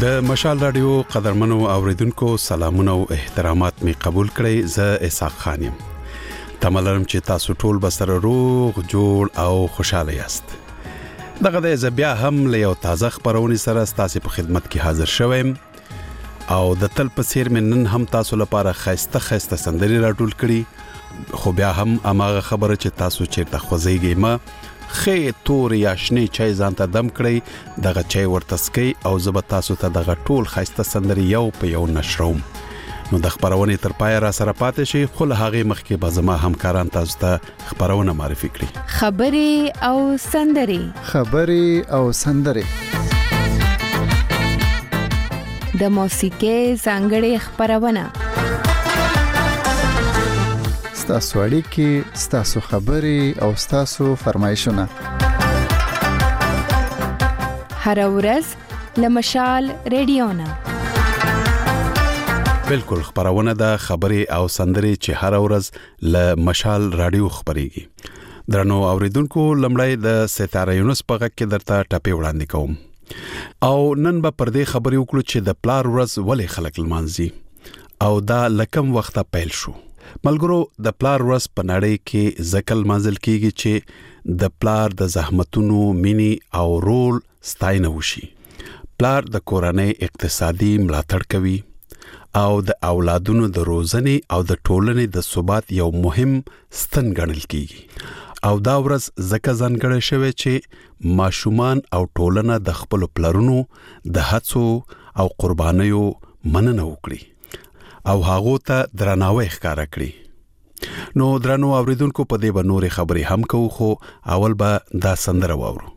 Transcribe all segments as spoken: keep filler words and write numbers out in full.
د مشال رادیو قدرمنو اوریدونکو سلامونه او احترامات می قبول کړئ. زه اسحاق خان یم. تملرم چې تاسو ټول بسره روغ جوړ او خوشاله یاست. دغه د زبیا هم له یو تازه خبرونې سره تاسو په خدمت کې حاضر شوم او د تل په څیر من نن هم تاسو لپاره خاسته خاسته سندري راټول کړي. خو بیا هم اماغه خبره چې تاسو چیرته خوځيږئ ما خې تور یا شنه چای ځانته دم کړی دغه چای ورتسکی او زب تاسو ته دغه ټول خاسته سندري یو په یو نشروم. نو د خبرونه تر پای را سره پاتې شي. خو له هغه مخکې به زما همکاران تاسو ته خبرونه معرفي کړي. خبري او سندري خبري او سندري د موسیقي څنګهړي خبرونه ستاسو اړیکې ستاسو خبري او ستاسو فرمایشونه هر ورځ لمشال ریډیونا بالکل خبرونه د خبري او سندري چې هر ورځ ل مشال رادیو خبريږي. درنو اوریدونکو لمړی د ستاره یونس په غږ کې درته ټاپي وړاندې کوم او نن به پر دې خبري وکړو چې د پلار ورځ ولې خلک لمانځي او دا لکم وخته پیل شو. ملګرو د پلار ورځ په نړۍ کې ځکل منځل کیږي چې د پلار د زحمتونو مینی او رول ستاینه وشي. پلار د کورنۍ اقتصادي ملاتړ کوي او د اولادونو د روزنې او د ټولنې د ثبات یو مهم ستن ګڼل کیږي. او دا ورځ ځکه ځانګړې شوی چې ماشومان او ټولنه د خپل پلرونو د هڅو او قربانیو مننه وکړي او هغه ته درناوی ښکارا کړي. نو درنو اوریدونکو په دې به نورې خبرې هم کوو خو اول به دا سندره واورو.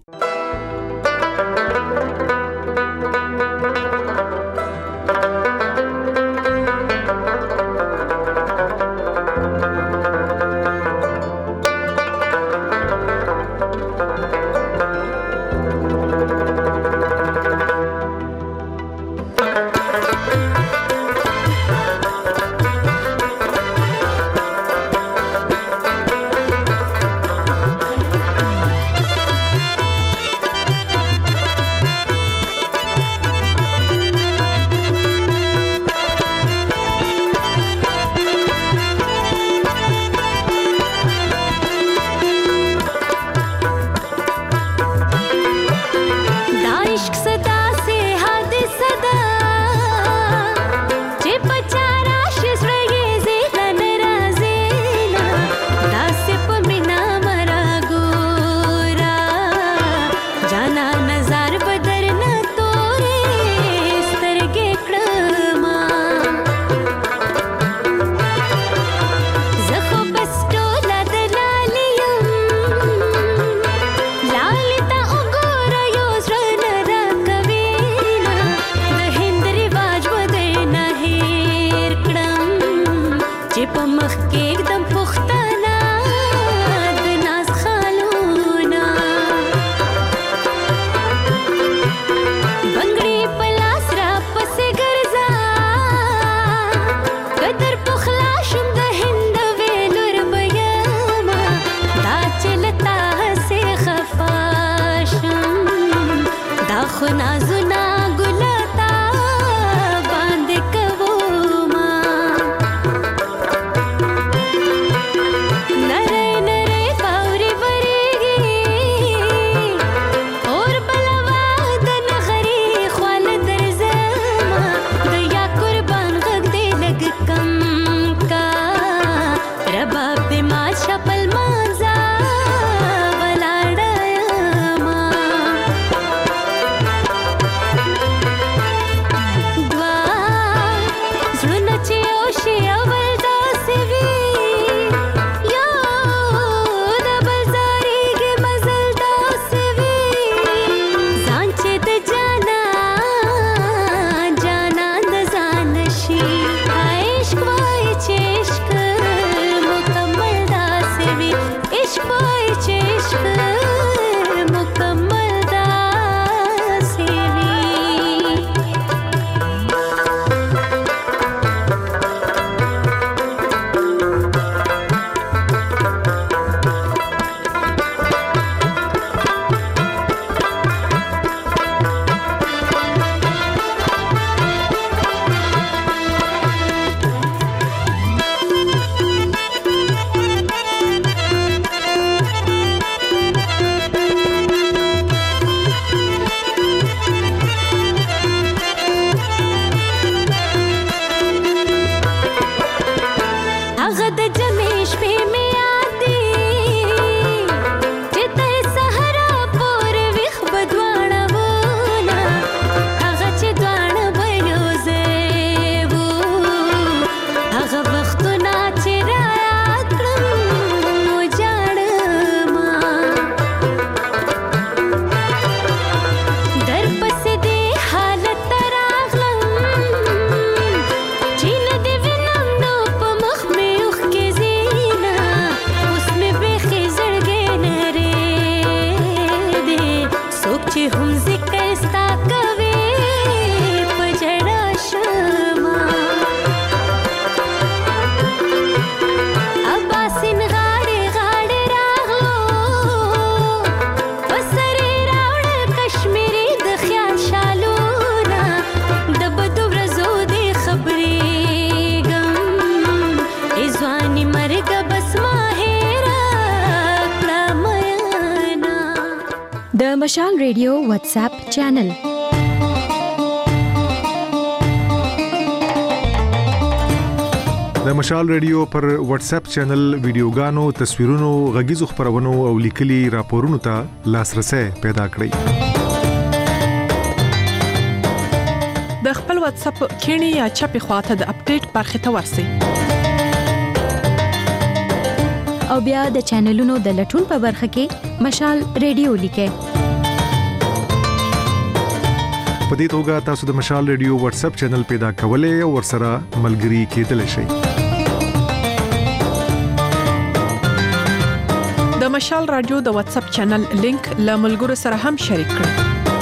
هغه د جمع شپې مې یاد دی چې تر سهاره پورې ویښ به دواړه وونه هغه چې دواړه به یو ځای وو هغه وختونه چې رایاد کړم نو جاړمه در پسې دې حالت ته راغلم چې نه دې وینم نو په مخ مې اوښکې ځینه اوس مې بیخي زړګی نرېدې څوک چې هم ذکر ستا کوي په ژړا شمه اباسین غاړې غاړې راغلو په سر یې راوړل کشمیري د خیال شالونه د بدو ورځو دې خبرېږم ای ځواني مرګه بس ما هېره کړه میینه. د مشال ریډیو واتس اپ چینل د مشال ریډیو پر واتس اپ چینل ویډیوګانو، تصویرونو، غږیزو خبرونو او لیکلي راپورونو ته لاسرسي پیدا کړئ. د خپل واتس اپ کینی یا چپی خواته د اپډیټ برخه ته ورسئ او بیا د چینلونو د لټون په برخه کې مشال ریډیو لیکئ. په دې توګه تاسو د مشال ریډیو واتس اپ چینل پیدا کولای او ورسره ملګري کېدلی شئ. د مشال رادیو د واتس اپ چینل لینک له ملګرو سره هم شریک کړئ.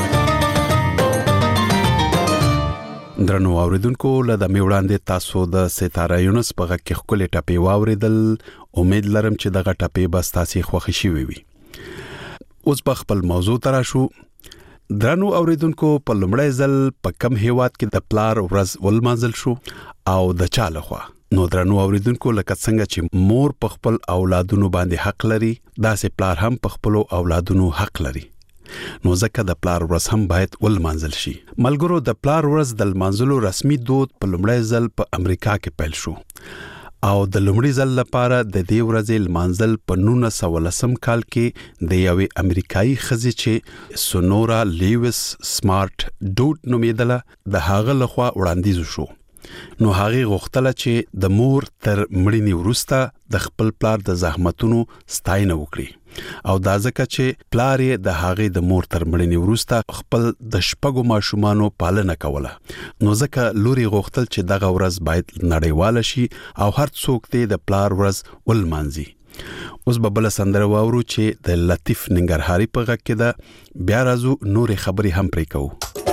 درنو اوریدونکو له دمه وړاندې تاسو د ستاره یونس په غږ کې خپل ټاپي واوریدل. امید لرم چې دغه ټاپي به تاسو خوښ شي وي. اوس په خپل موضوع تر شو. درنو اوریدونکو په لومړی ځل په کم هیواد کې د پلار ورځ ولمانځل شو او د چا لخوا. نو درنو اوریدونکو لکه څنګه چې مور په خپل اولادونو باندې حق لري داسې پلار هم په خپل اولادونو حق لري. نو ځکه د پلار ورځ هم باید ولمانځل شي. ملګرو د پلار ورځ د لمانځلو رسمي دود په لومړی ځل په امریکا کې پیل شو او د لومړي ځل لپاره د دې ورځې لمانځل په نولس سوه ولسم کال کې د یوې امریکایي ښځې چې سونورا لیویس سمارټ ډوټ نومیدله د هغه لخوا وړاندیز شو. نو هغه غوښتله چې د مور تر مړینې وروسته د خپل پلار د زحمتونو ستاینه وکړي او دا ځکه چې پلار یې د هغه د مور تر مړینې وروسته خپل د شپږو ماشومانو پالنه کوله. نو ځکه لوري غوښتل چې دغه ورځ باید نړیواله شي او هر څوک ته د پلار ورځ ولمانځي. اوس به بل سندره واورو چې د لطیف ننګرهاري په غږ کې ده. بیا راځو نورې خبرې هم پرې کوو.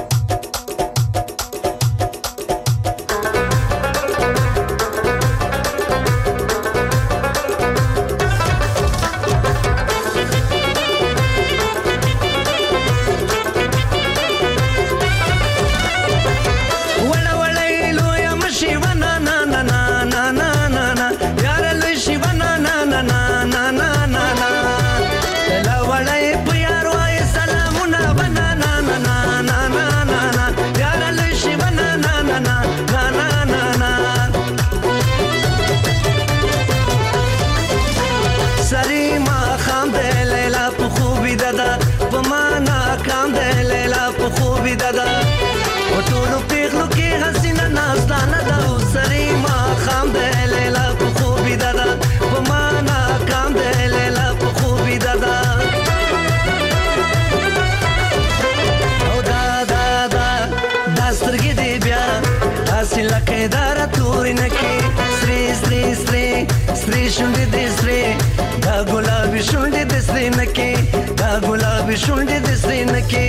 شونډې د سرې نکې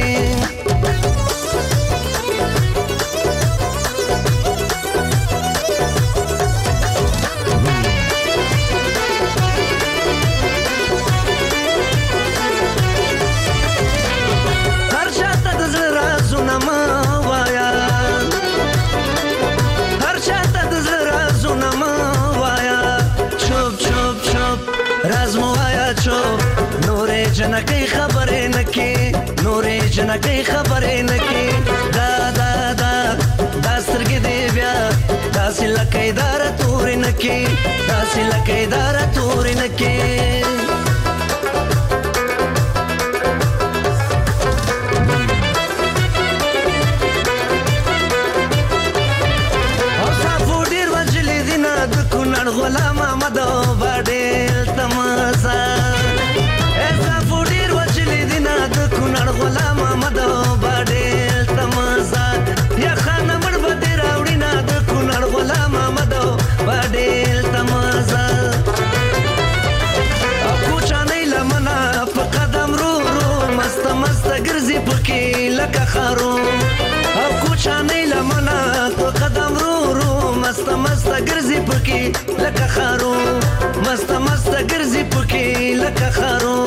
هر چاته د زړه رازونه مه وایه هر چاته د زړه رازونه مه وایه چوپ چوپ چوپ راز مه وایه چوپ نورې جنکۍ خبرې نکې نورې جنکۍ خبرې نکې دا دا دا دا سترګې دې بیا دا داسې لکه اداره تورې نکې داسې لکه اداره تورې نکې او صافو ډېر وجلې دي نه د کونړ غلام احمد باډېل تماسه ای صافو ډېر وجلې دي نه د کونړ غلام احمد باډېل تماسه یا خان مړ به دې راوړي نه د کونړ غلام احمد باډېل تماسه او کوچانۍ لمنه په قدم رو رو مست مست ګرځي پکې لکه خارو او کوچانۍ لمنه په قدم رو رو مست مست ګرځي پکې لکه خارو مست مست ګرځي پکې لکه خارو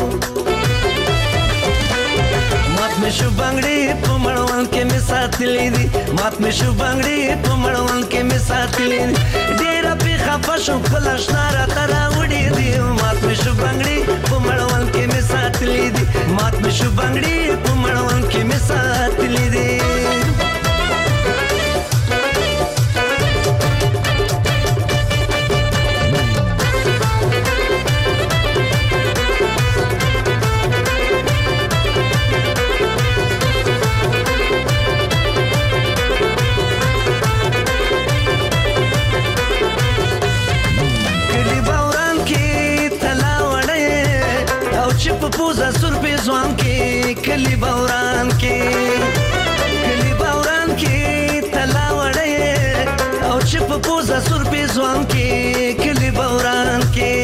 مات مې شو بنګړي په مړوند کې مې ساتلې دي مات مې شو بنګړي په مړوند کې مې ساتلې دي ډېره پې خفه شو خپل اشنا راته راوړي دي مات مې شو بنګړي په مړوند کې مې ساتلې دي مات مې شو بنګړي په مړوند کې مې ساتلې دي زسور په ځوان کې کلی بوران کې کلی بوران کې تلا وړې او چې په پوزا سور په ځوان کې کلی بوران کې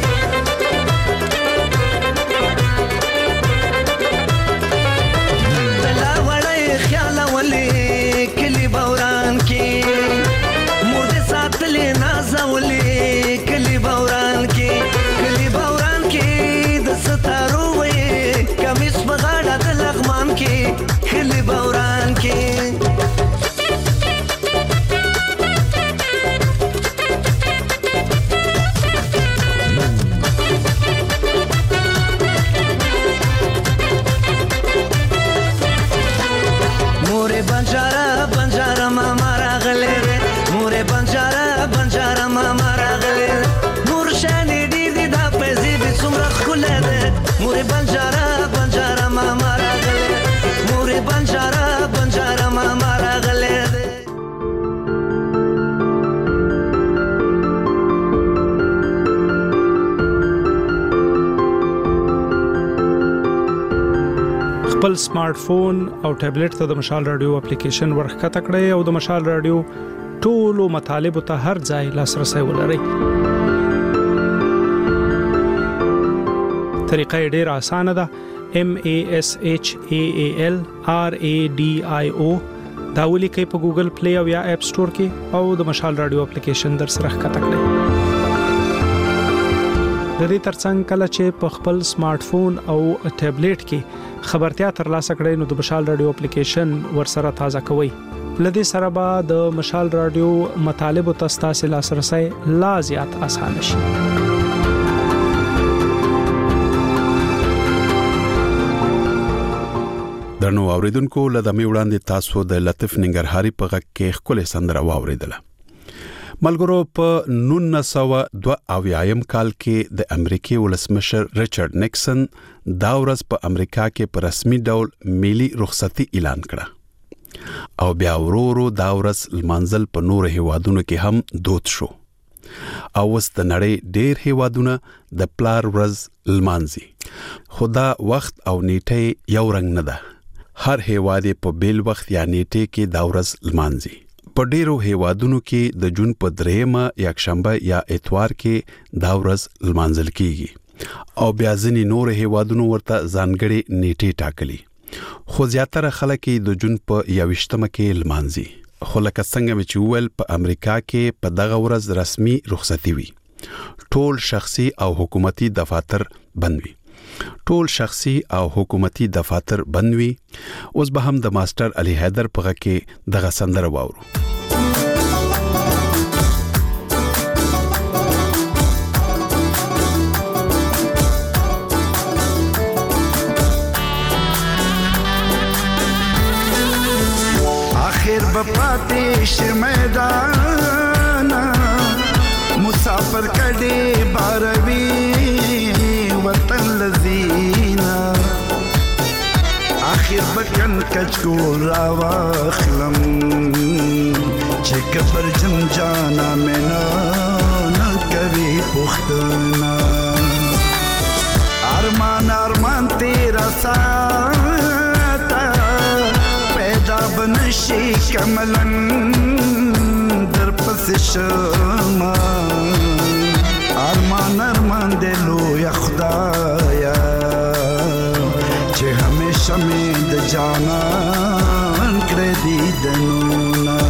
تلا وړې خیال ولې کلی بوران کې مور دې ساتلې نازولې کلی بوران کې کلی بوران کې د ستارو کمیس بغاړه د لغمان کې کلی بوران کې مورې بنجاره بنجاره ماما راغلې مورې بنجاره بنجاره ماما راغلې نور شانې ډېر دي دا پیسې دې څومره ښکلی دی مورې بنجاره بنجاره ماما راغلې مورې بنجاره بنجاره ماما راغلې خپل سمارټ فون او ټابلیټ ته د مشال رادیو اپلیکیشن ورخکته کړئ او د مشال رادیو ټولو مطالبه ته هر ځای لاسرسي ولرئ. طریقه ډیره اسانه ده. M A S H A A L R A D I O دا ولیکئ په ګوګل پلی او یا اپ سٹور کې او د مشال رادیو اپلیکیشن در سره ښکته کړئ. د دې ترڅنګ کله چې په خپل سمارټ فون او ټابلیټ کې خبرتیا ترلاسه کړئ نو د مشال رادیو اپلیکیشن ورسره تازه کوئ. لدې سره به د مشال رادیو مطالبه تاسو لاسرسي لا زیات آسان شي. درنو اوریدونکو لدمه وړاندې تاسو د لطف ننګرهاري په غږ کې خپل سندره واوریدله. ملګرو په نولس سوه دوه اویایم کال کې د امریکای ولسمشر ریچارډ نیکسن دا ورځ په امریکا کې په رسمي ډول ملي رخصتي اعلان کړه او بیا ورو ورو دا ورځ لمانځل په نور هیوادونو کې هم دود شو او وس د نړۍ ډېر هیوادونه د پلار ورځ لمانځي. خدا وخت او نیټه یو رنګ نه ده. هر هیواد په بیل وخت یا نیټه کې دا ورځ لمانځي. په ډیرو هیوادونو کې د جون په دریمه یک شنبه یا اتوار کې دا ورځ لمانځل کیږي او بیا ځینې نور هیوادونو ورته ځانګړي نیټه ټاکلي. خو زیاتره خلک د جون په یوویشتمه کې لمانځي. خو لکه څنګه چې ویل په امریکا کې په دغه ورځ رسمي رخصتي وي. ټول شخصي او حکومتي دفاتر بند وي. ټول شخصي او حکومتي دفاتر بند وي. اوس به هم د ماستر علي حیدر په غږ کې دغه سندره واورو. आखिर बपाते शर्मेदा مسافر کډې باروي وطن لذینا اخر بکن کچکول را واخلم چې کبر جن جانا مینا نه کوي پختنا ارمان ارمان تیرا ساتا پیدا بنشي کملن در پس شما ارمان ارمان دلو یا خدایا چې همیشه مې د جانان کړې دي دنونه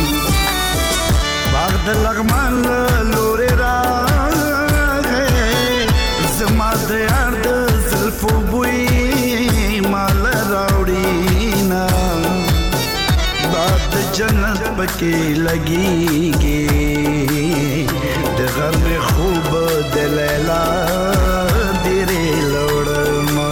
باغ د لغمان لورې راغې زما د یار د زلفو بوی مال راوړینا باد د جنت پکې لګيږي د غم خوب د لیلا ډېرې لوړما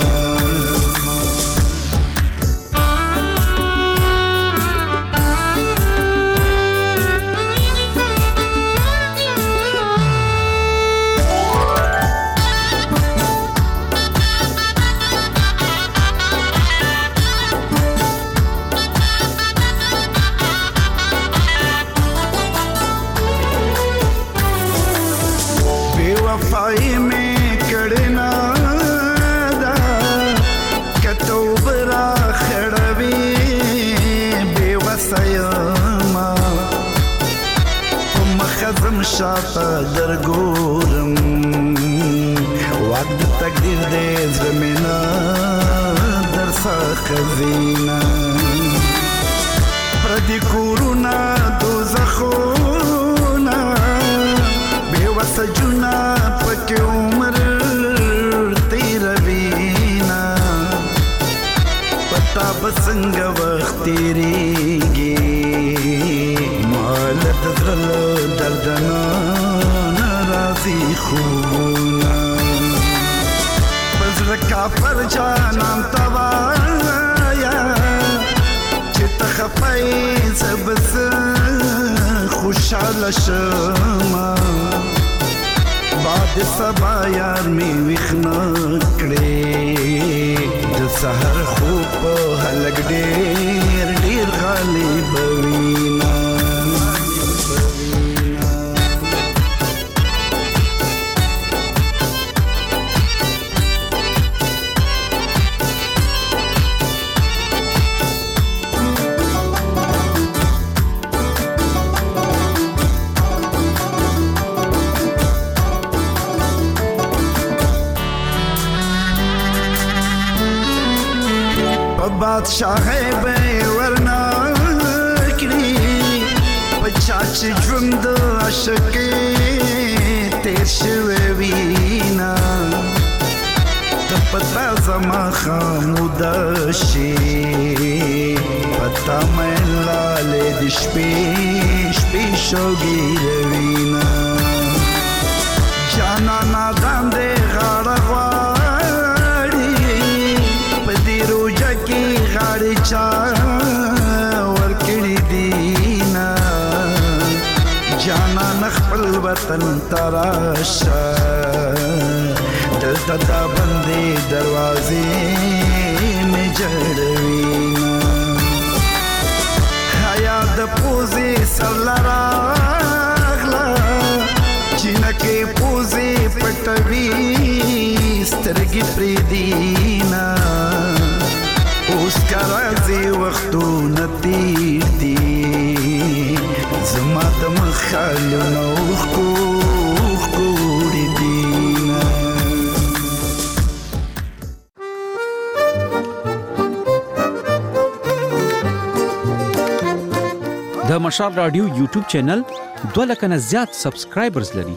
وفای میں کڑنا دا کتو برا خڑوی بے وسیما مخزم شاپا درگورم وقت تقدیر دے زمینہ درسا خزینہ پردی کورونا دوزخونا سجنا پک عمر تیروینا پتا بسنگ وقت تیریگی مالت دل دردنا نرازی خونا بزر کافر جانام توایا چت خفائی زبس خوشحال شما باد سبا یار می ویخنا کړي د سحر خوب هلګ ډېر ډېر غالب وینا بادشاہ بے ورنا کړي پچاچ ژوند عاشق تیر شوی وینا ته پتا زما خامود شي پتا مې لاله د شپې شپې شوګي وینا جانا نادان دې غاړه غاړي چا ورکړي دینا جانا نخپل وطن تراشا دلته دا بندې دروازې مې جړوينا حیا د پوزي سرلراغلا چینکه پوزي پټوي سترګې پرې دینا اوس کارازي وختو نتیر دی زما د مخالو نو خو خو دینا د مشال رادیو یوټیوب چینل دوه لک نه زیات سبسکرایبرز لري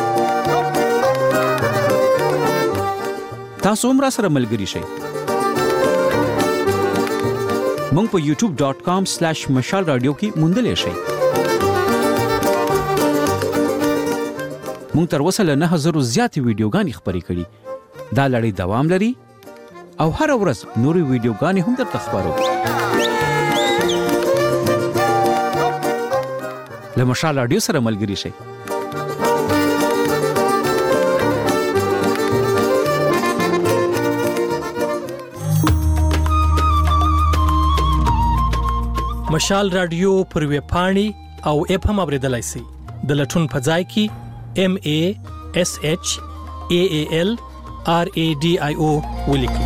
تاسو هم را سره ملګري شئ مونږ په یوټیوب ډاٹ کام سلیش مشال رادیو کې موندلې شئ مونږ تر اوسه له نه هزار زیاتې ویډیوګانې خپرې کړې دا لړۍ دوام لري او هر ورځ نورې ویډیوګانې هم درته خپرو له مشال رادیو سره ملګري شئ مشال رادیو پر ویب پاڼې او اپ هم اوریدلای شئ. د لټون په ځای کې ام ا اس اچ ا ا ال ار ا ډي آی او ولیکئ.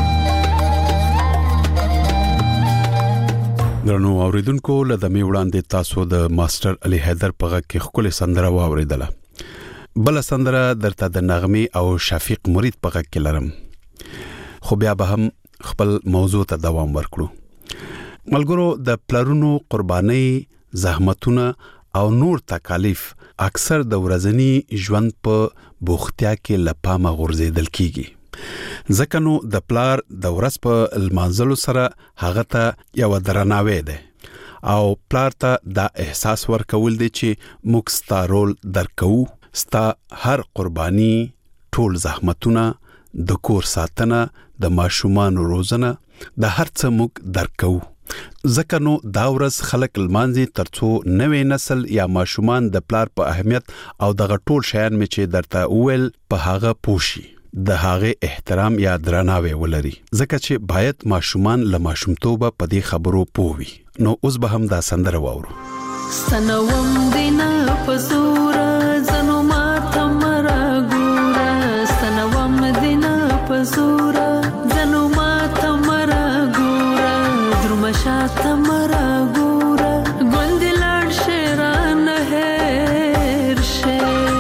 درنو اوریدونکو لدمه وړاندې تاسو د ماستر علي حیدر په غږ کې خپل سندره واوریدله. بل سندره درته د نغمه او شفیق مرید په غږ کې لرم. خو بیا به هم خپل موضوع ته دوام ورکړو. ملګرو د پلرونو قرباني، زحمتونه او نور تکالیف اکثر د ورځنی ژوند په بوختیا کې لپامه غورځیدل کیږي. ځکه نو د پلار د ورځ په المانځلو سره هغه ته یو درناوی ده او پلار ته دا احساس ورکول دي چې موږ ستارول درکو، ستا هر قرباني، ټول زحمتونه، د کور ساتنه، د ماشومان روزنه، د هر څه موږ درکو. ځکه نو دا ورځ خلک المانځي ترڅو نوې نسل یا ماشومان د پلار په اهمیت او دغه ټول شیان می چې درته ویل په هغه پوښي، د هغه احترام یا درناوی ولري. ځکه چې باید ماشومان له ماشومتوبه په دې خبرو پووي. نو اوس به هم دا سندره واورو. سنوم دینا پزور زنو ما تمرا ګورا، سنوم دینا پزور زنو ما تمرا ګورا، درمشا تمرا ګورا، ګوندلان شیران هر شه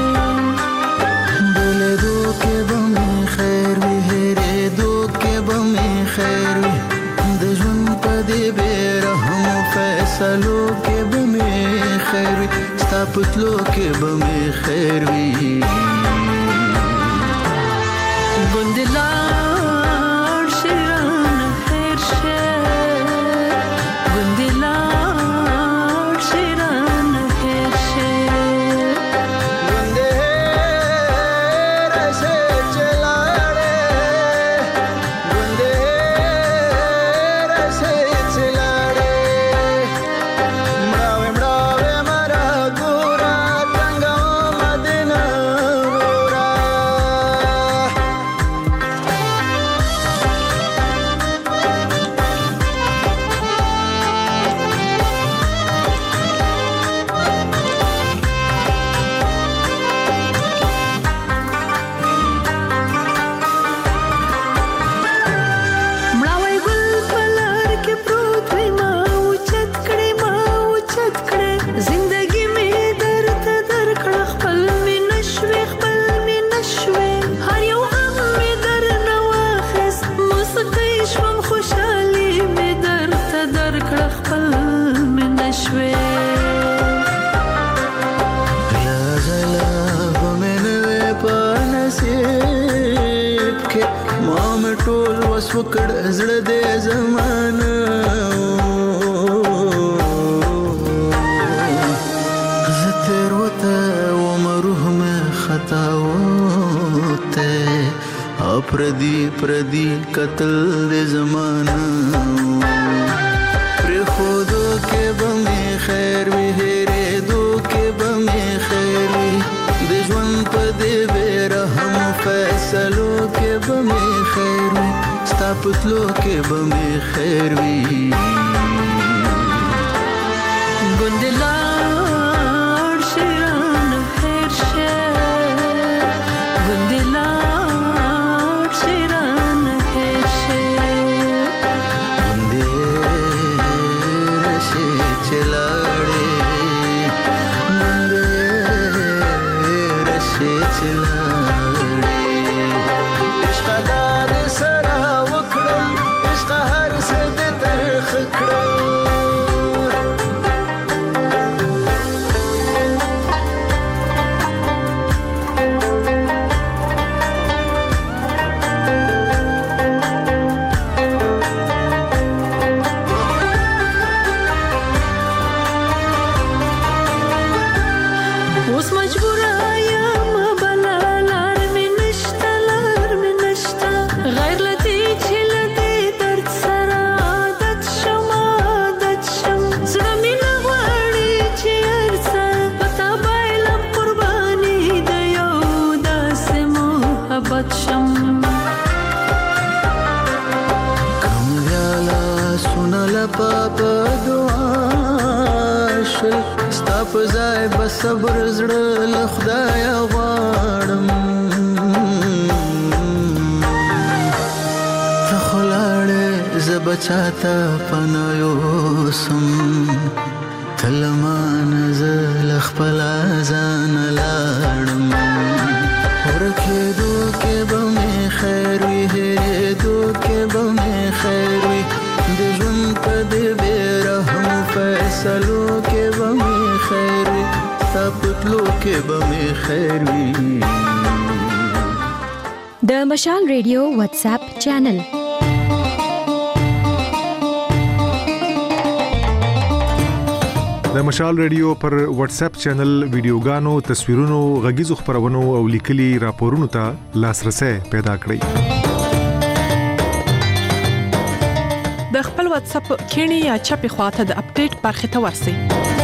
بوله دو کې بم خیر وی هره دو کې بم خیر وی د ژوند په دې بیرحم فیصلو کې بم خیر وی ستا پتلو کې بم خیر وی ګوندلان شیران هر شه ګوندلان شیران هر شه وکړ زړه دې زمانه زتر وته عمره مې خطا وته اپردي پردي قتل دې زمانه پر خودو کې بمې خیر وی هره دو کې بمې خیر وی د ژوند په دې بیرحم فیصلو کې بمې خیر وی ستا پتلو کې بمې خیر وی ګوندلان شیران هر شه ګوندلان شیران هر شه ګوندې رشي چلاړې ګوندې رشي چلاړې عشق دار سره وکړم عشق هر څه دې ترخ کړم پاپا دعا ځای به صبر زړه له خدایه غواړم ته خو لاړې زه به چاته پناه یوسم ته له مانه زه له خپله ځانه لاړم ورکېدو کې به مې خیر وي هېرېدو کې به مې خیر وي د ژوند په دې بې رحمو فیصلو کې به مې خیر وي ستا په تلو کې به مې خیر وي د مشال ریډیو واتس اپ چینل د مشال ریډیو پر واتس اپ چینل ویډیوګانو تصویرونو غږیزو خبرونو او لیکلي راپورونو ته لاسرسي پیدا کړئ د خپل واتس اپ کینی یا چپی خواته د اپډیټ برخه ته ورسئ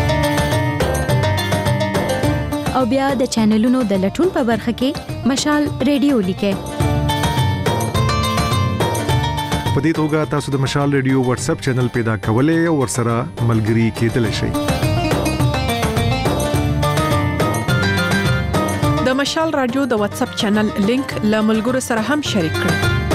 او بیا د چینلونو د لټون په برخه کې مشال ریډیو لیکه په دې توګه تاسو د مشال ریډیو واتس اپ چینل پیدا کولای او ورسره ملګري کېدلی شئ د مشال رادیو د واتس اپ چینل لینک له ملګرو سره هم شریک کړئ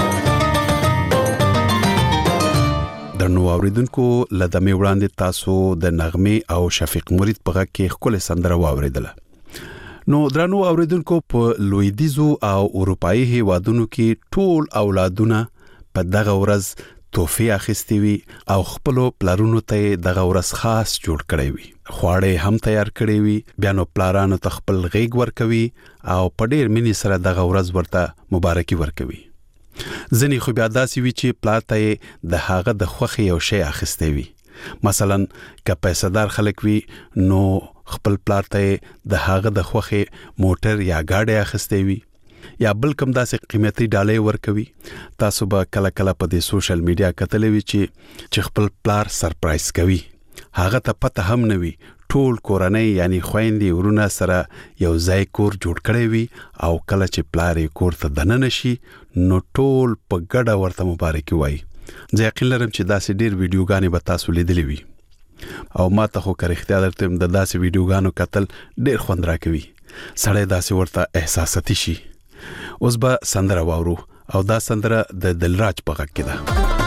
درنو اوریدونکو لدمه وړاندې تاسو د نغمه او شفیق مرید په غږ کې خپل سندره واوریدله نو درنو اوریدونکو په لویدیزو او اروپאי هیوادونو کې ټول اولادونه په دغه ورځ توفی اخیستي وي او خپل پلارونو ته دغه ورځ خاص جوړ کړی وي خواړې هم تیار کړی وي بیا نو پلارانو ته خپل غیږ ورکوي او په ډیر مینې سره دغه ورځ ورته مبارکي ورکوي ځنې خو بیا داسې وي چې پلار ته د هغه د خوښي یو شی اخیستی وي مثلا که پیسېدار خلک وي نو خپل پلار ته د هغه د خوښي موټر یا گاډي اخیستی وي یا بل کوم داسې قیمتي ډالۍ ورکوي تاسو به کله کله په دې سوشل میډیا کتلې وي چې چې خپل پلار سرپرایز کوي هغه ته پته هم نه وي ټول کورنۍ یعنی خويندې ورونه سره یو ځای کور جوړ کړی وي او کله چې پلار یې کور ته دننه شي نو ټول په ګډه ورته مبارکي وایي زه یقین لرم چې داسې ډېر ویډیوګانې به تاسو لیدلې وي او ما ته خو که رښتیا درته د داسې ویډیوګانو کتل ډېر خوند راکوي سړی داسې ورته احساساتي شي اوس به سندره واورو او دا سندره د دلراج په غږ کې ده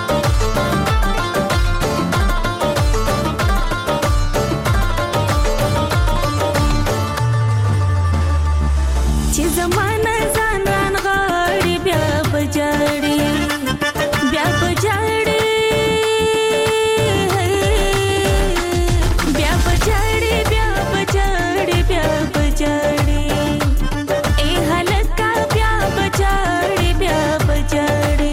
چې زمانه ځانان غاړي بیا بجاړي بیا بجاړي بیا بجاړي بیا بجاړي بیا بجاړي اے هلکا بیا بجاړي بیا بجاړي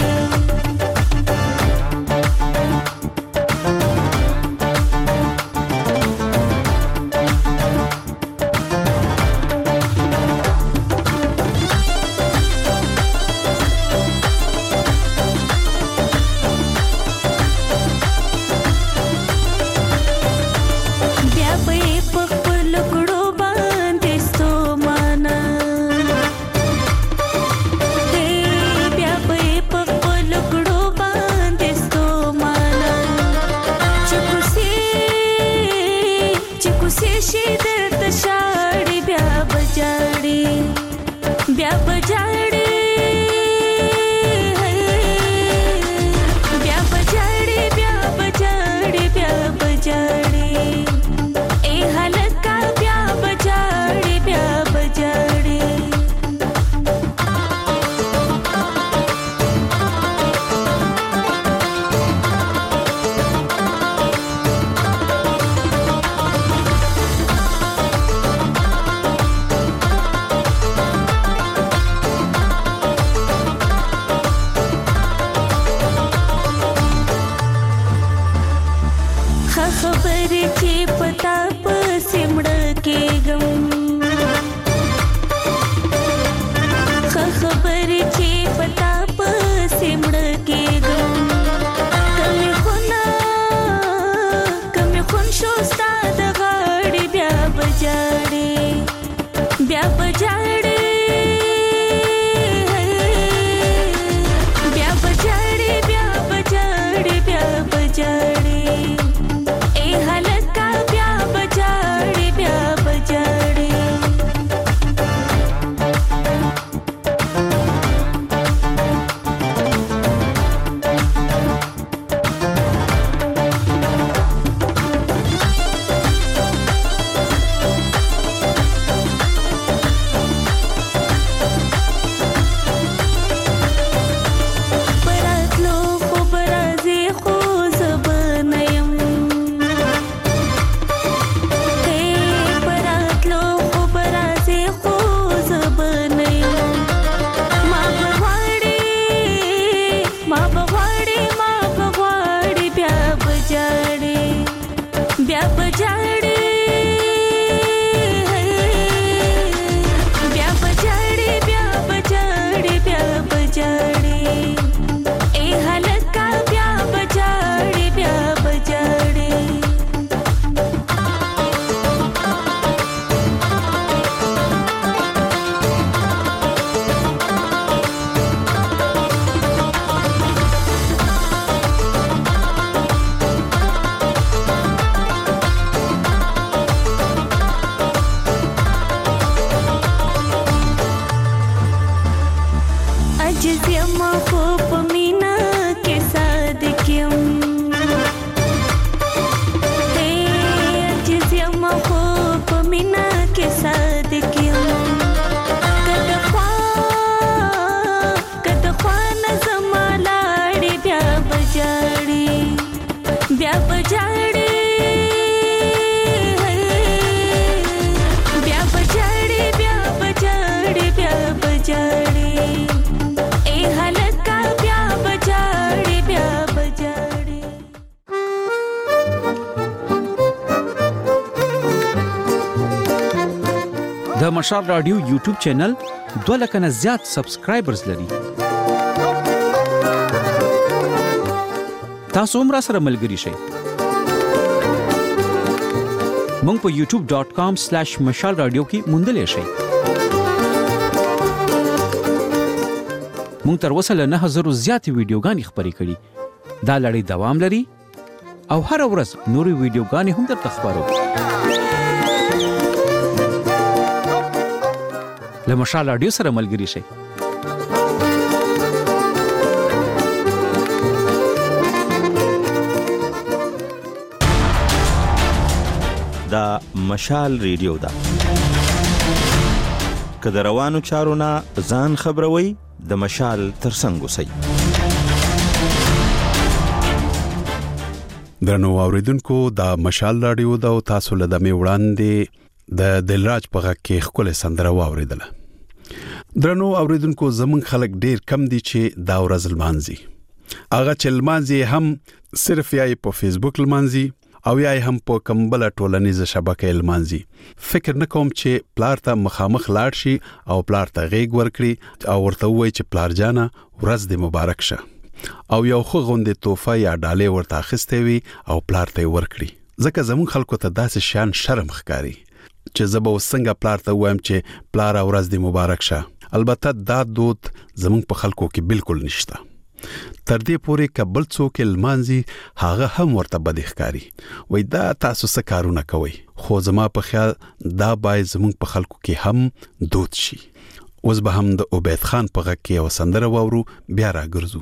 عجز یم خو په مینا کې صادق یم هی عجز یم خو په مینا کې صادق یم کده خوا کده خوا نظم لاړې بیا بجاړې بیا بجاړې د مشال رادیو یوټیوب چینل دوه لک نه زیات سبسکرایبرز لري. تاسو هم را سره ملګري شئ. مونږ په یوټیوب ډاٹ کام سلیش مشال رادیو کې موندلې شئ. مونږ تر اوسه له نه هزار زیاتې ویډیوګانې خپرې کړي. دا لړۍ دوام لري او هر ورځ نورې ویډیوګانې هم درته خپرو. له مشال رادیو سره ملګري شئ. دا مشال ریډیو ده. که د روانو چارو نه ځان خبروي د مشال ترڅنګ اوسئ. درنو اوریدونکو دا مشال رادیو دا تاسو له دمه وړاندې د دلراج په غږ کې خپل سندره واوریدله. درنو اوریدونکو زمون خلک ډیر کم دي چې دا ورځ لمانځي. هغه چې لمانځي هم صرف یې په فیسبوک لمانځي او یا هم په کمبله ټولنیزه شبکې لمانځي. فکر نکوم چې پلار ته مخامخ لاړ شي او پلار ته غېږ ورکړي او ورته وایي چې پلار جانا ورځ دې مبارک شه او یو خو غوندې توفه یا ډالۍ ورته اخیستې وي او پلار ته ورکړي. ځکه زمون خلکو ته داسې شان شرم ښکاري چې زبا وسنګ پلار ته وایم چې پلار ورځ دې مبارک شه. البته دا دود زمون په خلکو کې بالکل نشته. تر دې پورې کبل څوک لمانځي هغه هم ورته بد ښکاري. وای دا تاسو څه کارونه کوي؟ خو زما په خیال دا باید زمون په خلکو کې هم دود شي. اوس به هم د عبید خان په غږ کې یو سندره واورو بیا راګرځو.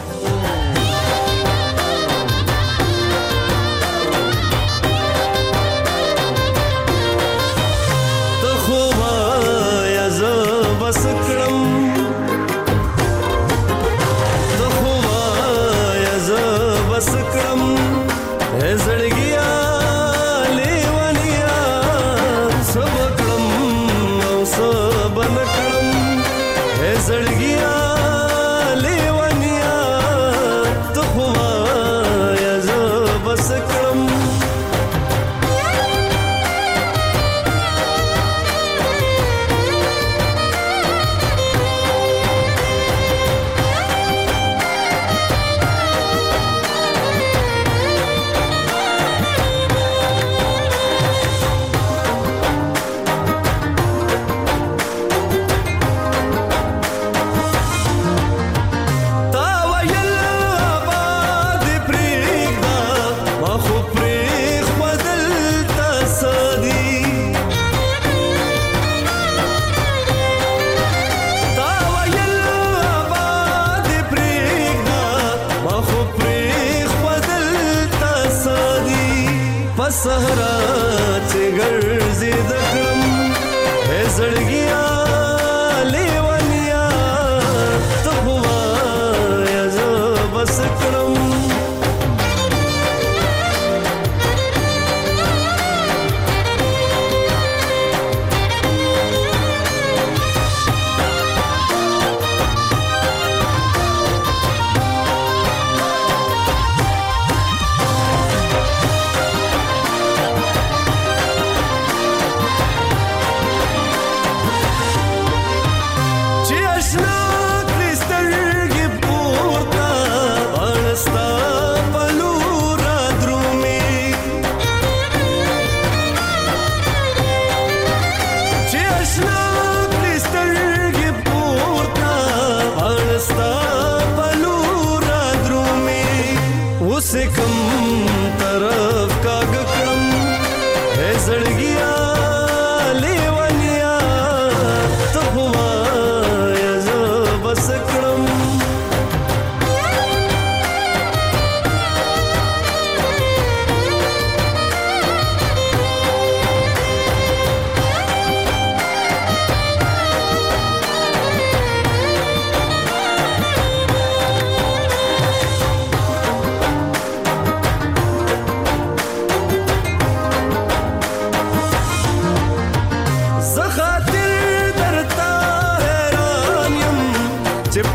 صحرا چې ګرځي د کړم هې زړګیا لیونیا ته وایا زه بس کړم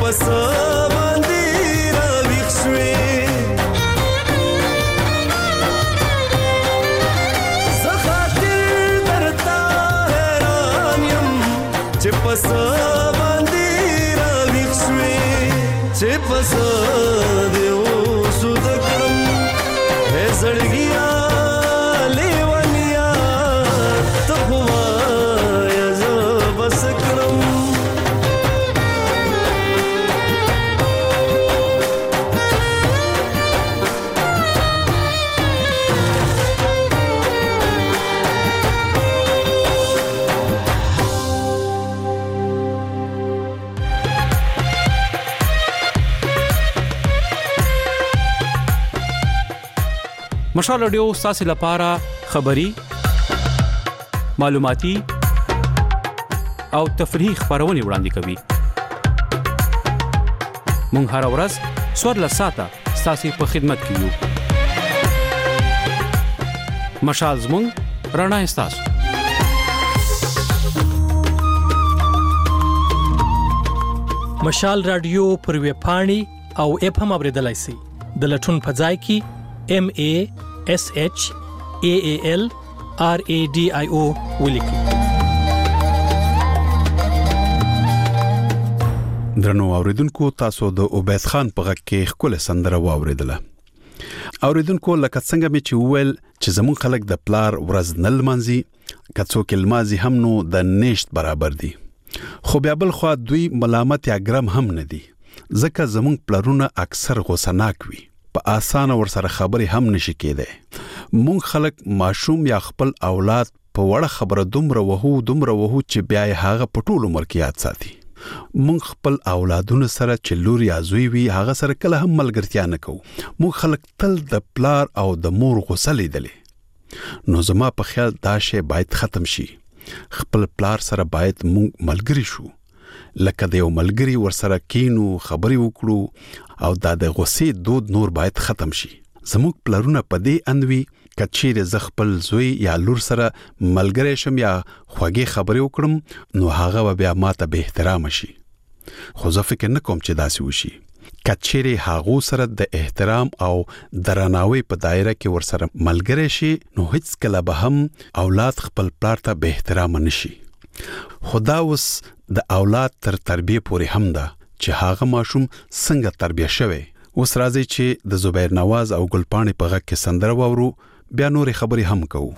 پس باندې راویښ شوې زه خاطر درته حیران یم چې پس باندې راویښ شوې چې پس دې اوسو د کړم هې زړګیا لیونیا ته خو وایه زه بس کړم مشال رادیو ستاسو لپاره خبري معلوماتي او تفریحي خبرونه وړاندې کوي. مونږ هر ورځ څوارلس ساعته ستاسو په خدمت کې یو. مشال زموږ رڼا ستاسو. مشال رادیو پر ویب پاڼې او اپ هم اوریدلای شئ. د لټون په ځای کې M A S H A A L R A D I O ولیکئ. درنو اوریدونکو تاسو د عبید خان په غږ کې خپل سندره واوریدله. اوریدونکو لکه څنګه مې چې وویل چې زمون خلک د پلار ورځ نل منځي کڅو کلمازي هم نو د نشت برابر دي. خو بیا بل خو دوی ملامت یا ګرم هم نه دي ځکه زمون پلارونه اکثر غوسناک وي. په اسانه ور سره خبرې هم نشي کېده. مونږ خلک ماشوم یا خپل اولاد په وړه خبره دومره وهو دومره وهو چې بیا یې هغه په ټول عمر کې یاد ساتي. مونږ خپل اولادونو سره چې لور یا زوی وي هغه سره کله هم ملګرتیا نه کوو. مونږ خلک تل د پلار او د مور غوسه لیدلې. نو زما په خیال دا شی باید ختم شي. خپل پلار سره باید مونږ ملګری شو. لکه د یو ملګری ور سره کینو خبرې وکړو او دا د غوسې دود نور باید ختم شي. زموږ پلارونه په دې اندوي کچېره ز خپل زوی یا لور سره ملګری شم یا خوږې خبرې وکړم نو هغه بیا ماته به احترام شي. خو زه فکر نه کوم چې داسې وشي. کچېره هغه سره د احترام او درناوي په دایره کې ور سره ملګری شي نو هیڅ کله به هم اولاد خپل پلار ته به احترام نشي. خدا اوس د اولاد تر تربیه پورې هم ده چې هغه ماشوم څنګه تربیه شوی. اوس راځي چې د زبیر نواز او ګلپاڼې په غږ کې سندره واورو بیا نورې خبرې هم کوو.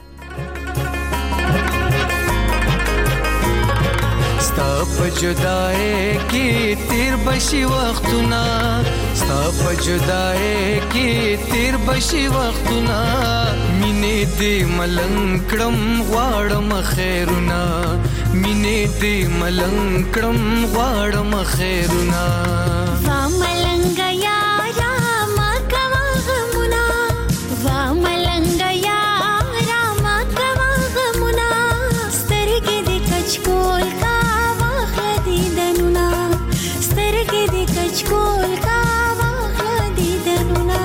ستا په جدای کې تیر بشي وختونه ستا په جدای کې تیر بشي وختونه مینې دې ملنګ کړم غواړم خیرونه مینې دې ملنګ کړم غواړم خیرونه وا ملنګ یارا ما کوا غمونه وا ملنګ یارا ما کوا غمونه سترګې دې کچکول کا واخله دې دنونه سترګې دې کچکول کا واخله دې دنونه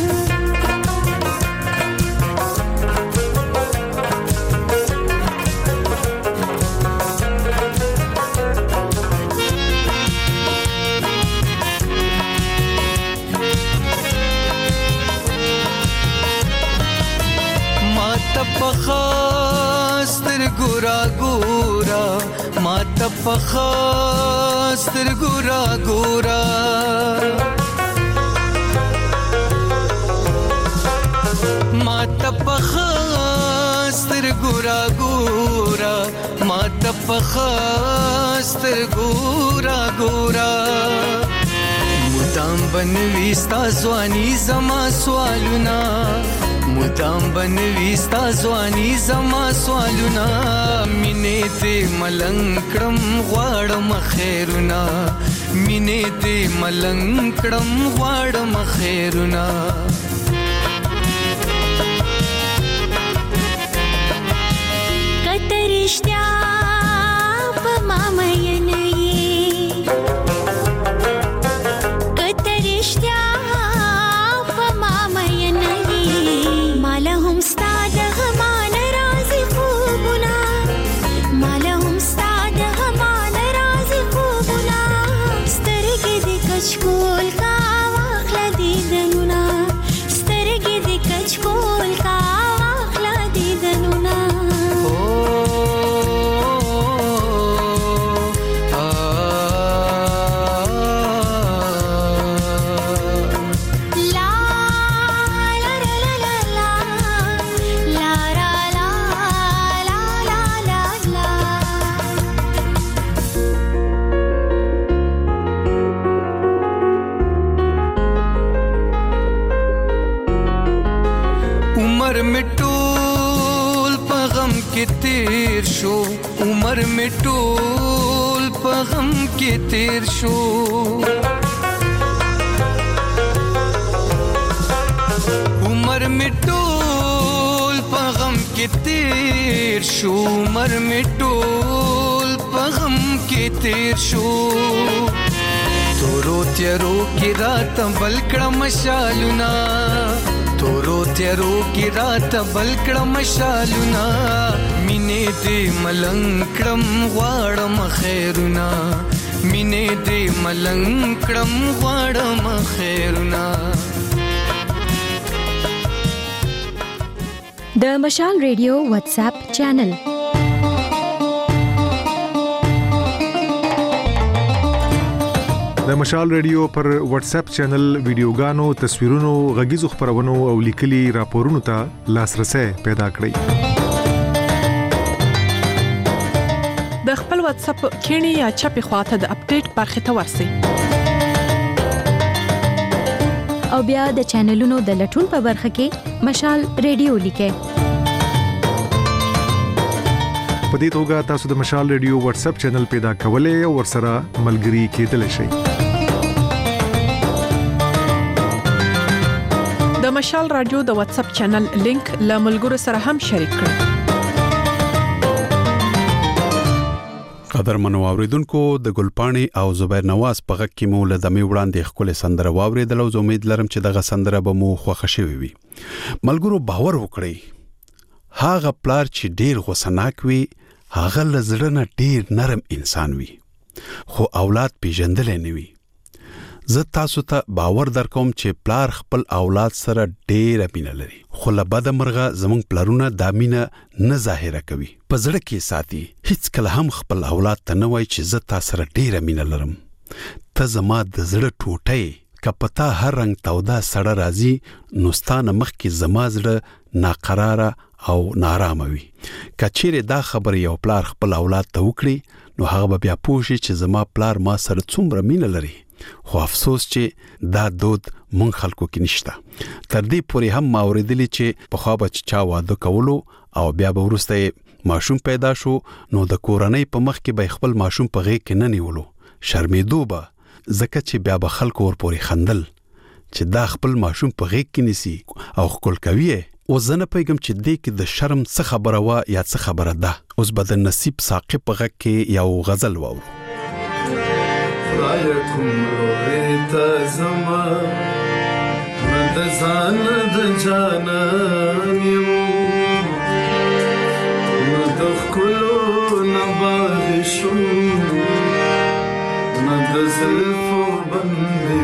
پخاستر ګورا ګورا ماته پخاستر ګورا ګورا ماته پخاستر ګورا ګورا ماته پخاستر ګورا ګورا مدام بنوي ستا ځواني زما سوالونه مدام بنوي ستا ځواني زما سوالونه مینې دې ملنګ کړم غواړم خیرونه مینې دې ملنګ کړم غواړم خیرونه کته رښتیا په ما مین یې کته رښتیا په ما مین یې مال هم ستا د غمان راز خوبونه مال هم ستا د غمان راز خوبونه سترګې دې شو عمر می ټول په غم کې تیر شو عمر می ټول په غم کې تیر شو عمر می ټول په غم کې تیر شو تورو تیرو کې رات بل کړه مشالونه تورو تیرو کې رات بل کړه مشالونه مینې دې ملنګ کړم غواړم خیرونه مینې دې ملنګ کړم غواړم خیرونه د مشال ریډیو واتس اپ چینل د مشال ریډیو پر واتس اپ چینل ویډیوګانو تصویرونو غږیزو خبرونو او لیکلي راپورونو ته لاسرسي پیدا کړئ د خپل واتس اپ کینی یا چپی خواته د اپډیټ برخه ته ورسی او بیا د چینلونو د لټون په برخه کې مشال ریډیو لیکه په دې توګه تاسو د مشال ریډیو واتس اپ چینل پیدا کولای او ورسره ملګري کېدلی شئ د مشال رادیو د واتس اپ چینل لینک له ملګرو سره هم شریک کړئ قدر منو اوریدونکو د ګلپانی او زبیر نواز په غږ کې مو له دمه وړاندې خپل سندره واوریدل او امید لرم چې دغه سندره به مو خوښ شي وي ملګرو باور وکړئ هاغه پلار چې ډیر غوسناک وي هاغه لزړه نه ډیر نرم انسان وي خو اولاد پیژندل نه وي زه تاسو ته باور درکوم چې پلار خپل اولاد سره ډیر مینه لري خو له بده مرغه زمونږ پلارونه د مینه نه ظاهره کوي په زړه کې ساتي هیڅ کله هم خپل اولاد ته نه وایي چې زه تاسو سره ډیر مینه لرم ته زما د زړه ټوټه کپتا هر رنگ تودا سړه راځي نوستانه مخ کې زما زړه ناقراره او نارامه وي کچېره دا خبر یو پلار خپل اولاد ته وکړي نو هغه بیا پوښي چې زما پلار ما سره څومره مینه لري خو افسوس چې دا دود مونږ خلکو کې نشته تر دې پورې هم ما اوریدلی چې په خوا به چا واده کولو او بیا به ورسته ماشوم پیدا شو نو د کورنۍ په مخ کې به خپل ماشوم په غېږ کې نه نیولو شرمېدو به ځکه چې بیا به خلکو ور پورې خندل چې دا خپل ماشوم په غېږ کې نیسي او خپل کوي او زنه پیغام چې دې کې د شرم څه خبره وا یا څه خبره ده اوس به د نصیب ساقي په غږ کې یو غزل واورو رايكم رويتا زما مد زان د جانان يم مد خلو نباغ شو مد زلفو بندي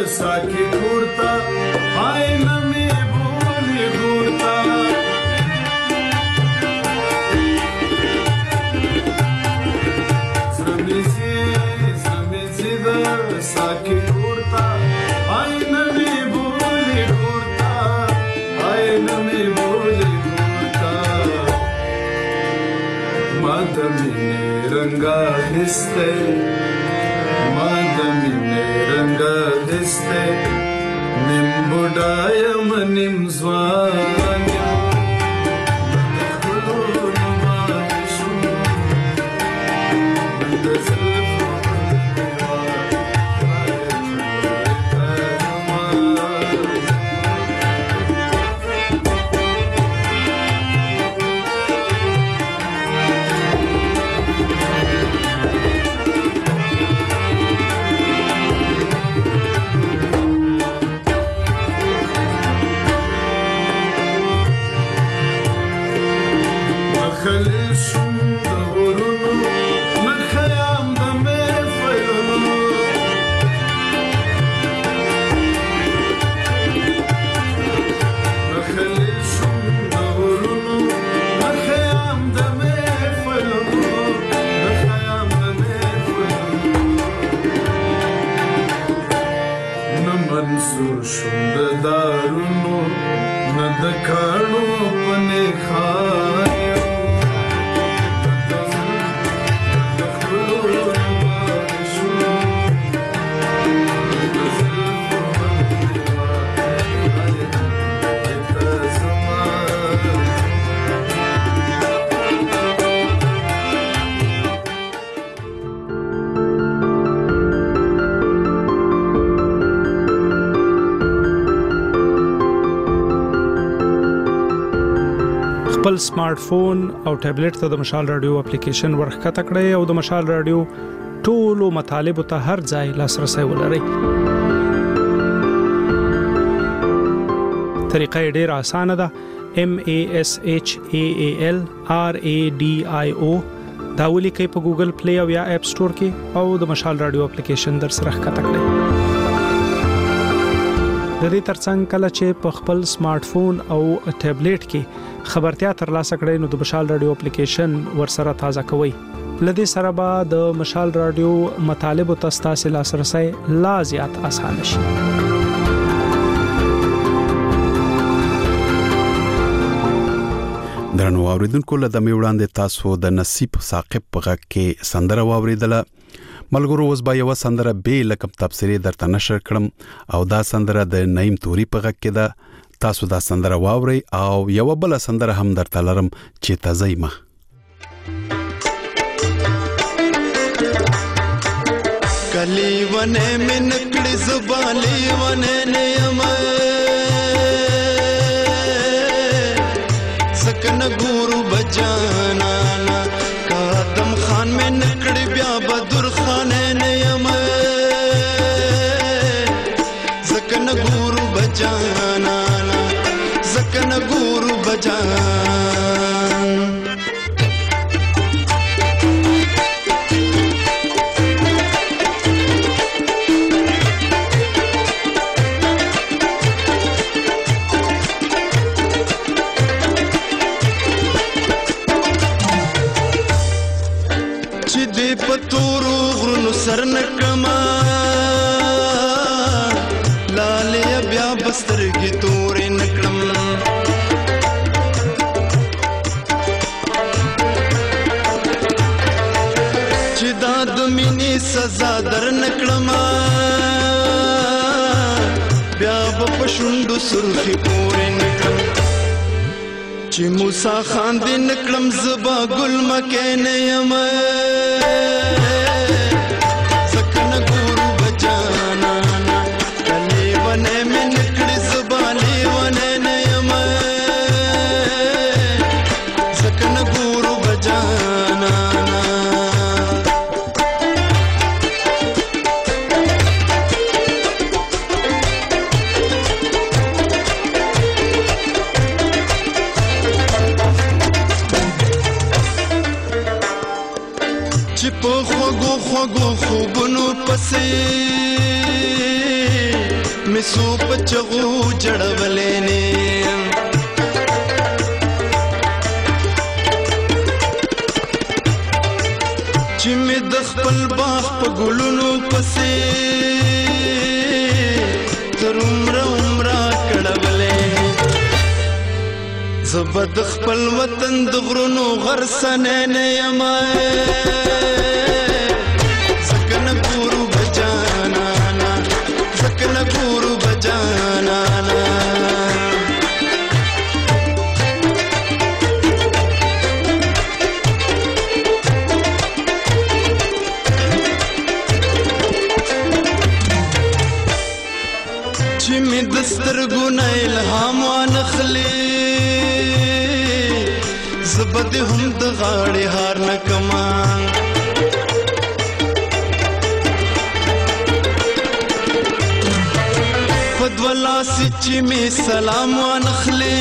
साकी घूरता आईना में भूली घूरता समिसी समिसी द साकी घूरता आईना में भूली घूरता आईना में भूली घूरता माधवी रंगा हिस्से माधवी रंगा हिस्से निम बुडायम निम स्वान्य منصور شوند دارونو ند کانو پنه خایو خپل سمارټ فون او ټابلیټ ته د مشال رادیو اپلیکیشن ورخته کړئ او د مشال رادیو ټولو مطالب ته هر ځای لاسرسي ولرئ. طریقه ډېره اسانه ده. M A S H A A L R A D I O دا ولیکئ په ګوګل پلی او یا اپ سٹور کې او د مشال رادیو اپلیکیشن در سره ښکته کړئ. د دې ترڅنګ کله چې په خپل سمارټ فون او ټابلیټ کې خبرتیا ترلاسه کړئ نو د مشال رادیو اپلیکیشن ورسره تازه کوئ. لدې سره به د مشال رادیو مطالب او تاسو لاسرسي لا زیات اسانه شي. درنو اوریدونکو له دمه وړاندې تاسو د نصیب ثاقب په غږ کې سندره واوریدله. ملګرو اوس به یو سندره به لکم تفسیری درته نشر کړم او دا سندره د نعیم توري په غږ کې ده. تاسو دا سندره واورئ او یو بل سندره هم درته لرم چې تزیمه. کلی ونه من کړي زبالي ونه نیم سکن ګورو بجانا قدم خان من کړي بیا بدر خان نیم سکن ګورو بجانا سکن ګورو بجانا پتورو غرونو سر نکما لالیا بیا بسترګي تورې نکړم چې دا د مینې سزا در نکړم بیا په شونډو سرخي پورې نکړم چې موسی خان دې نکړم زبا ګل مکه نه یم خوږو خوږو خوبونو پسې می سو پچغو جړولې نه چې می د خپل باغ په ګلونو پسې تر عمره عمره کړولې زبد خپل وطن د غرونو غرسنه نه یمه سکن ګورو بجانا سکن ګورو بجانا چې می دسترګو نه الهام وانخلي زبد هم د غاړې هار نکما فدولا سچ می سلام وانخلي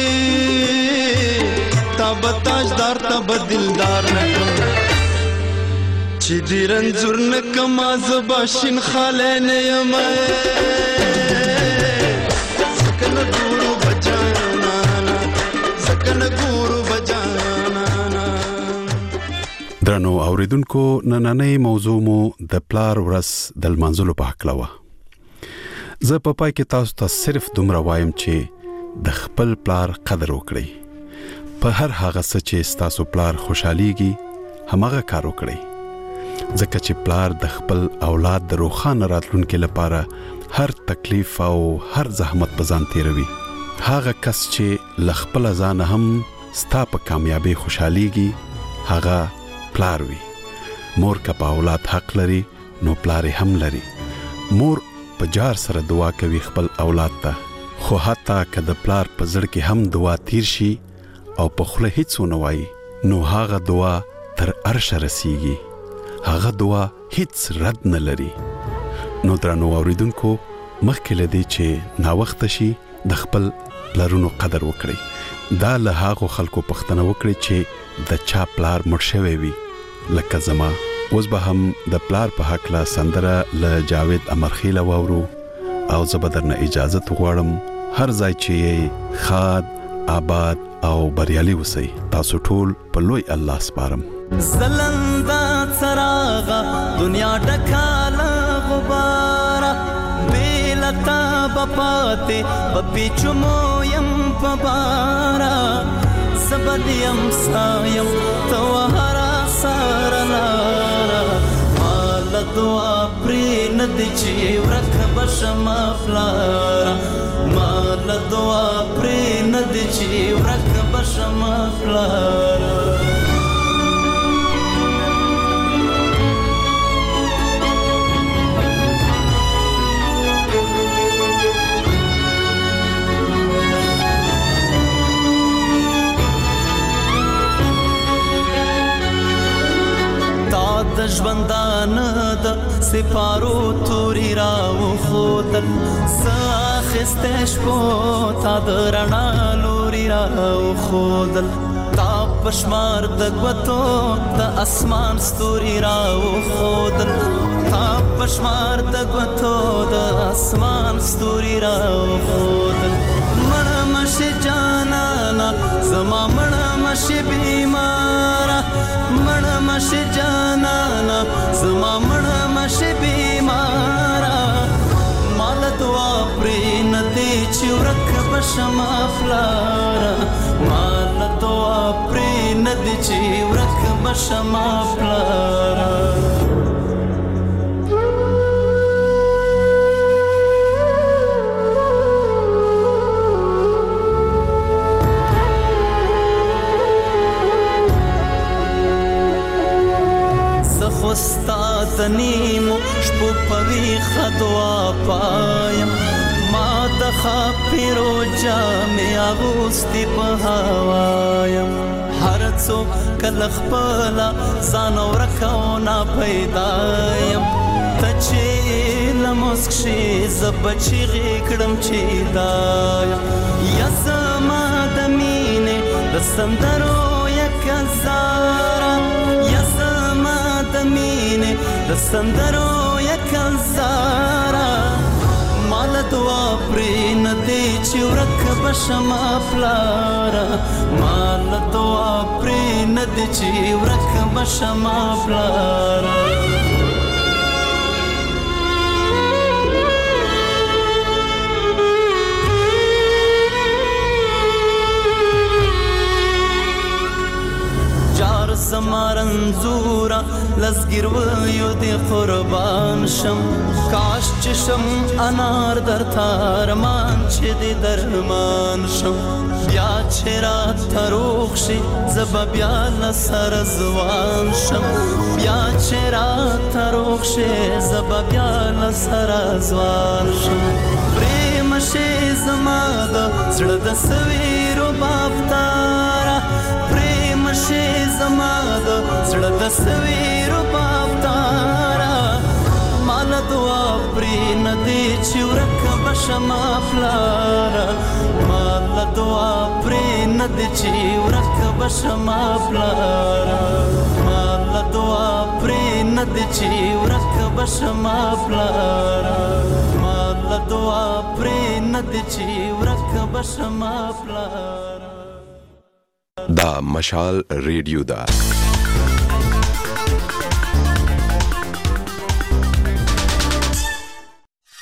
تاب تاجدار تاب دلدار نکما چې دی رنځور نکما زباشین خالین یم سکن ګورو بجانا سکن ګورو درنو اوریدونکو نننۍ موضوع مو د پلار ورځ د لمانځلو په حق لوه زه په پای کې تاسو ته صرف دومره وایم چې د خپل پلار قدر وکړئ په هر هغه څه چې تاسو پلار خوشحاليږي همغه کار وکړئ ځکه چې پلار د خپل اولاد د روښانه راتلونکي لپاره هر تکلیف او هر زحمت په ځان تیروي هغه کس چې ل خپل ځان هم ستا په کامیابی خوشحاليږي هغه پلار وي مور که په اولاد حق لري نو پلار هم لري مور په جار سره دعا کوي خپل اولاد ته خو حتی که د پلار په زړه کې هم دعا تیر شي او په خوله هیڅ ونه وایي نو هغه دعا تر عرشه رسیږي هغه دعا هیڅ رد نه لري نو درنو اوریدونکو مخکې له دې چې ناوخته شي د خپل پلارونو قدر وکړئ دا له هغو خلکو پوښتنه وکړئ چې د چا پلار مړ شوی وي لکه زما اوس به هم د پلار په هکله سندره له جاوید امرخیله واورو او زه به درنه اجازه غواړم هر ځای چې خاد آباد او بریالي اوسئ تاسو ټول په لوی الله سپارم زلندا څراغه دنیا ډکاله غباره بیلتا بپاته بپیچمو يم پبارا سبدیم سایم توهرا سارلارا مال دعا پری ندی چی ورک بشما فلارا مال دعا پری ندی چی ورک بشما فلارا د ژوندان د سپارو توري راو خودل ساخستش پو تا درنا لوري راو خودل تا پشمار د غوتو د اسمان ستوري راو خودل تا پشمار د غوتو د اسمان ستوري راو خودل مړه مشه جانانا زما مړه مشه بیمارا مړه مشه جانانا زما مړه مشه بیمارا مال دعا پرې ندی چې ورک بشما فلارا مال دعا پرې ندی چې ورک بشما فلارا استاد نیمو شپو پوی خدوا پایم ما د خاپیرو جامې اغوستي په هوایم هر څوک کله خپل ځان ورکونه پیدایم ته چې لمسک شي زبچې غکړم چې دایم یا زما د مینې د سندرو یک زارا یا زما د مینې د سندرو یک زارا مال دعا چې ورک بشما پلارا مال دعا پرې ند چې ورک بشما پلارا زمارنزورا لزګر ویو دی قربان شم کاش چشم انار در تارمان چې دی درمان شم بیا چې رات تروخ شي زب بیا لسر زوان شم بیا چې رات تروخ شي زب بیا لسر زوان شم پریم شي زما د زړه د سویرو بافتارا شي زما د زړه د سویرو بافتارا مال دعا پرې نه دی چې ورک بشما پلارا مال دعا پرې نه دی چې ورک بشما پلارا مال دعا پرې نه دی چې ورک بشما پلارا مال دعا پرې نه دی چې ورک بشما پلارا دا مشال ریډیو دا